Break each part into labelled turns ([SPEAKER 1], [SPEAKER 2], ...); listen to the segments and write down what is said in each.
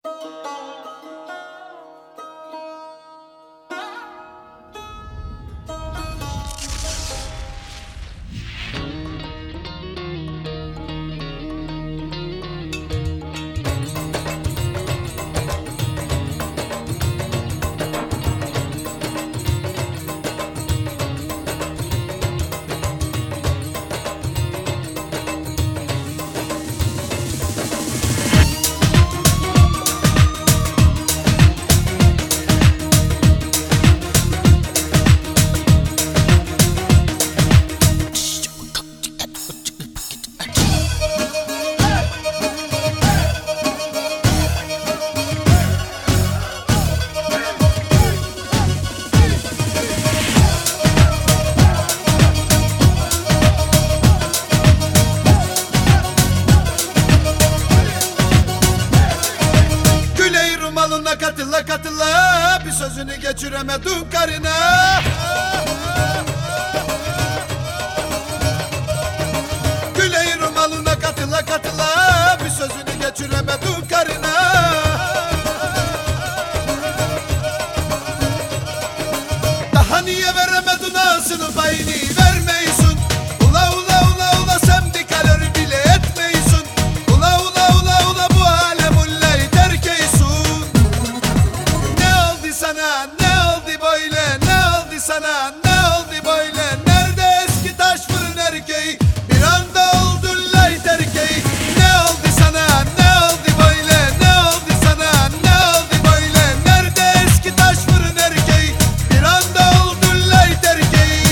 [SPEAKER 1] Katıla katıla bir sözünü geçiremedim karına. Güleyi rumalına katıla katıla bir sözünü geçiremedim karına. Daha niye veremedin ağzını payını vermeyisun? Ula ula ula ula sen bir kalori bile etmeyisun. Ula ula ula ula bu alem ullay terkeysun. Sana ne oldu böyle, ne oldu sana, ne oldu böyle? Nerede eski taş fırın erkeği, bir anda oldun light erkeği. Ne oldu sana, ne oldu böyle, ne oldu sana, ne oldu böyle? Nerede eski taş fırın erkeği, bir anda oldun light erkeği.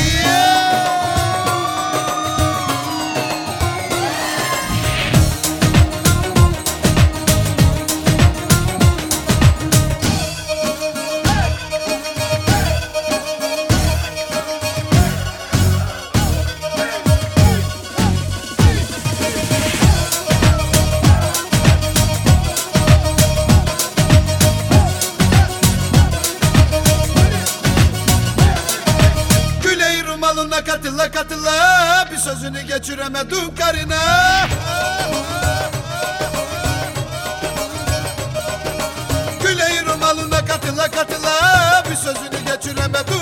[SPEAKER 1] Katıla katıla bir sözünü geçiremedim karına. Güleyi rumalına katıla katıla bir sözünü geçiremedim